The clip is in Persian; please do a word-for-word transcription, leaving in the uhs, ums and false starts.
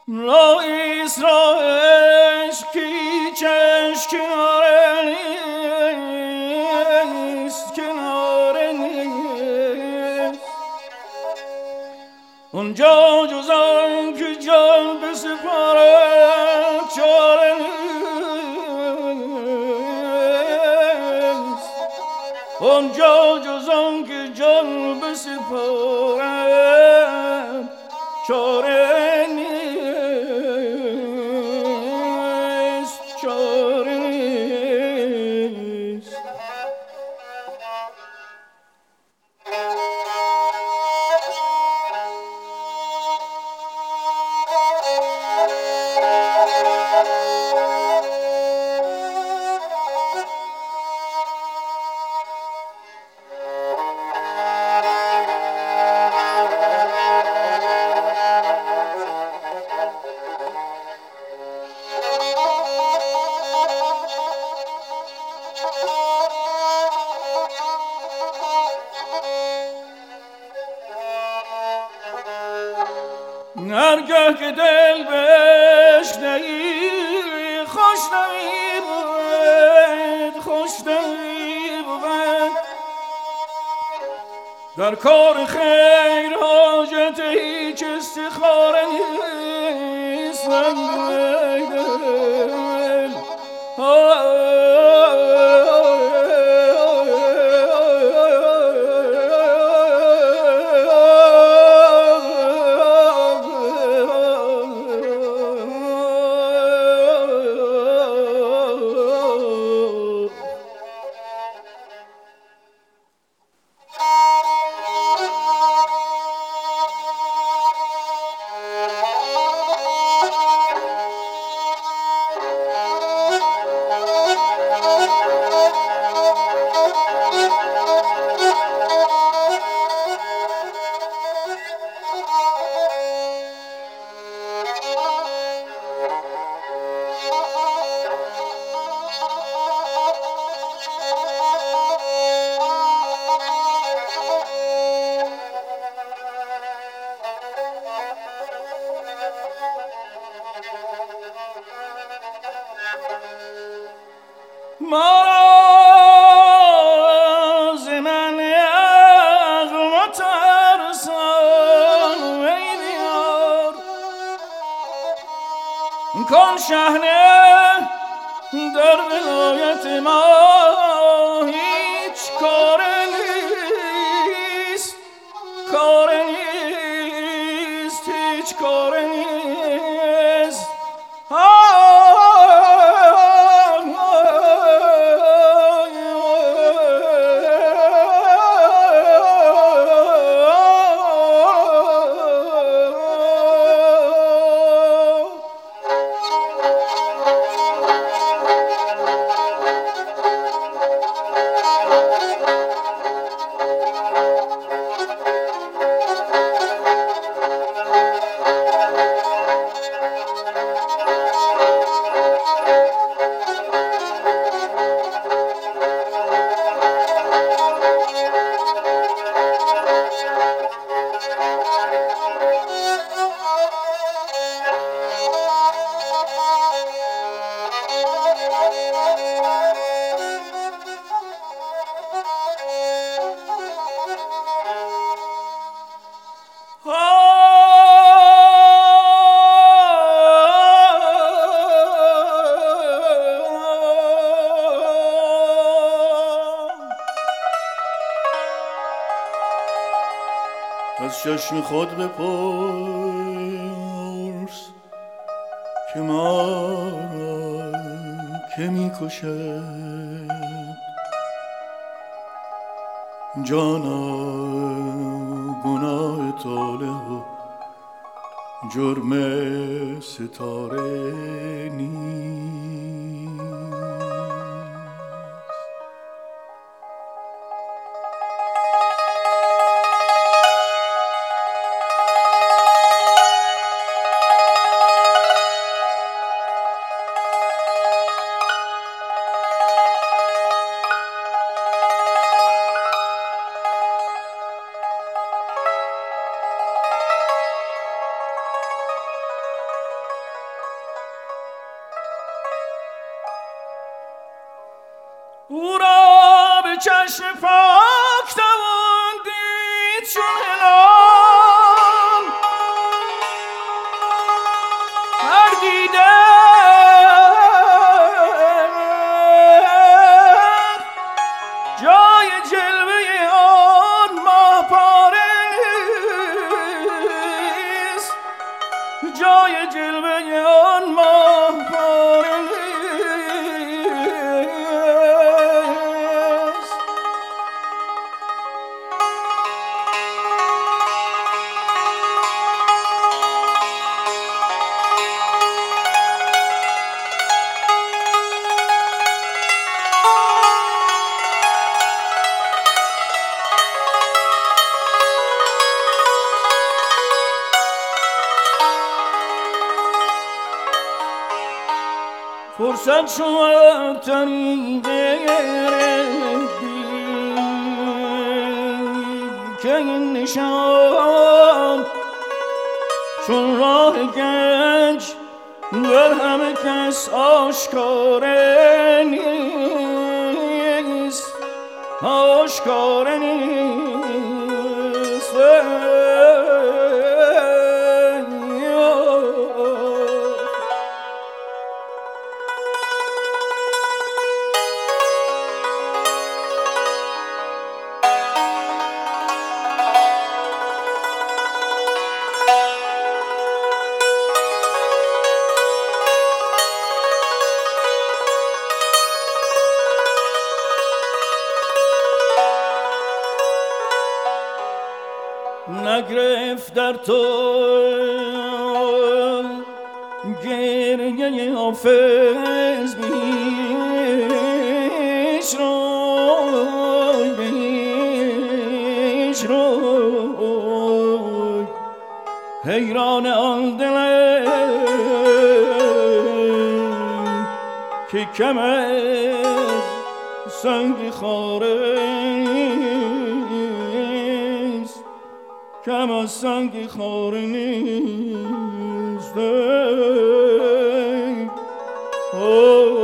رئیس را عشقی چشم کناره نیست، کناره نیست اونجا جز آن که جان بسپاره چاره نیست، اونجا جز آن که جان بسپاره چاره نیست، چاره نیست. هرگاه که دل بشنهی خوش نمی بود، خوش نمی بود در کار خیر حاجت هیچ استخاره نیست. ما ز من عقل مترسان ای بیار کن شحنه در ولایت ما هیچ کار نیست، کار نیست، هیچ کار نیست. از چشم خود بپرس که ما را که می کشد جانا گناه طالع و جرم ستاره نیست. چشم پاک توان دید چون هلال هر دیده جای جلوه آن ماه پاره نیست جای جلوه آن ماه پاره نیست فرصت شد طریق که این نشان چون راه گنج در همه کس آشکار نیست آشکار نیست نگرفت در تو گریه حافظ بیش روی بیش روی حیران آن دلم که کم از سنگ خاره کم از سنگ خار نیست.